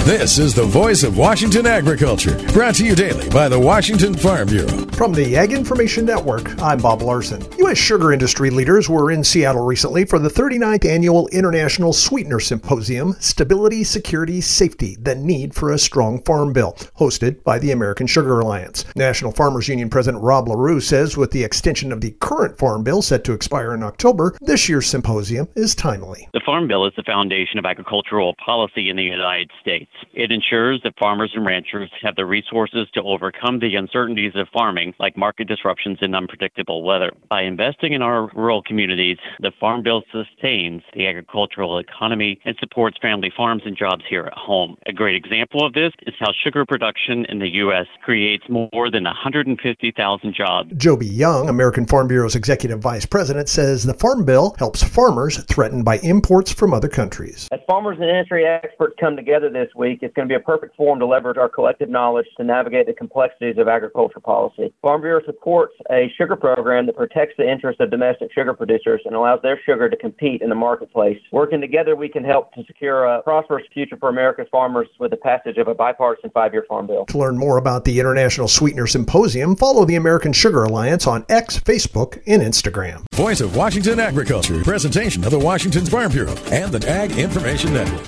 This is the voice of Washington agriculture, brought to you daily by the Washington Farm Bureau. From the Ag Information Network, I'm Bob Larson. U.S. sugar industry leaders were in Seattle recently for the 39th Annual International Sweetener Symposium, Stability, Security, Safety, the Need for a Strong Farm Bill, hosted by the American Sugar Alliance. National Farmers Union President Rob LaRue says with the extension of the current Farm Bill set to expire in October, this year's symposium is timely. The Farm Bill is the foundation of agricultural policy in the United States. It ensures that farmers and ranchers have the resources to overcome the uncertainties of farming, like market disruptions and unpredictable weather. By investing in our rural communities, the Farm Bill sustains the agricultural economy and supports family farms and jobs here at home. A great example of this is how sugar production in the U.S. creates more than 150,000 jobs. Joby Young, American Farm Bureau's Executive Vice President, says the Farm Bill helps farmers threatened by imports from other countries. As farmers and industry experts come together this week, it's going to be a perfect forum to leverage our collective knowledge to navigate the complexities of agriculture policy. Farm Bureau supports a sugar program that protects the interests of domestic sugar producers and allows their sugar to compete in the marketplace. Working together, we can help to secure a prosperous future for America's farmers with the passage of a bipartisan 5-year Farm Bill. To learn more about the International Sweetener Symposium, follow the American Sugar Alliance on X, Facebook, and Instagram. Voice of Washington agriculture, presentation of the Washington Farm Bureau and the Ag Information Network.